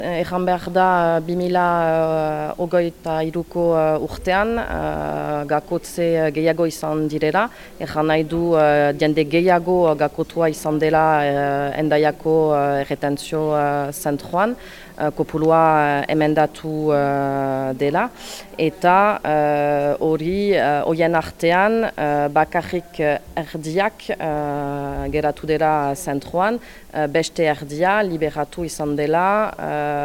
Ejan behar da 2023ko urtean gakotze gehiago izan direla. Ejan nahi du jende gehiago gakotua izan dela Hendaiako erretentzio zentroan, kopulua emendatu dela. Eta hori horien artean bakarrik erdiak geratu dela zentroan, beste erdia liberatu izan dela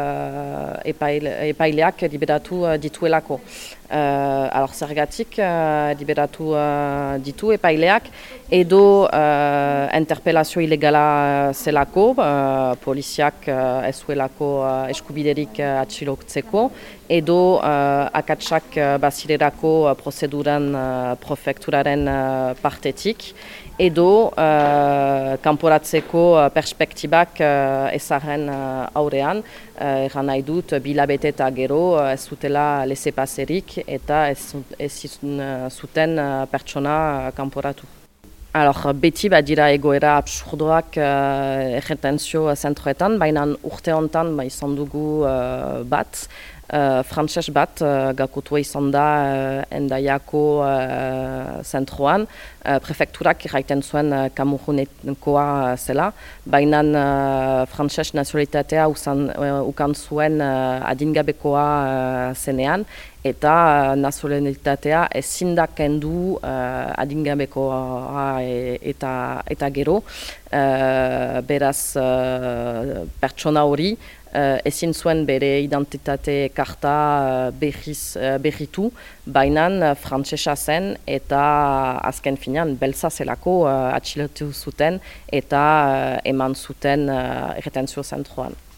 epaileak liberatu dituelako. Zergatik liberatu ditu epaileak edo interpelazio ilegala zelako, poliziak ez zuelako eskubiderik atxilotzeko, edo akatsak bazirerako prozeduran prefekturaren partetik, edo kanporatzeko perspektibak ezaren aurrean, eran nahi dut bilabete eta gero ez zutela leze-paserik eta ez zuten pertsona kanporatu. Beti badira egoera absurdoak erretentzio zentroetan, baina urte honetan izan dugu bat, frantses bat, gakotua izan da Hendaiako zentroan, prefekturak erraiten zuen Kamurunekoa zela, baina frantses nazionalitatea ukan zuen adingabekoa zenean, eta nazionalitatea ezin da kendu adingabekoa eta gero, beraz pertsona hori ezin zuen bere identitate karta berritu, baina frantsesa zen eta azken finean beltza zelako atxilotu zuten eta eman zuten erretentzio zentroan.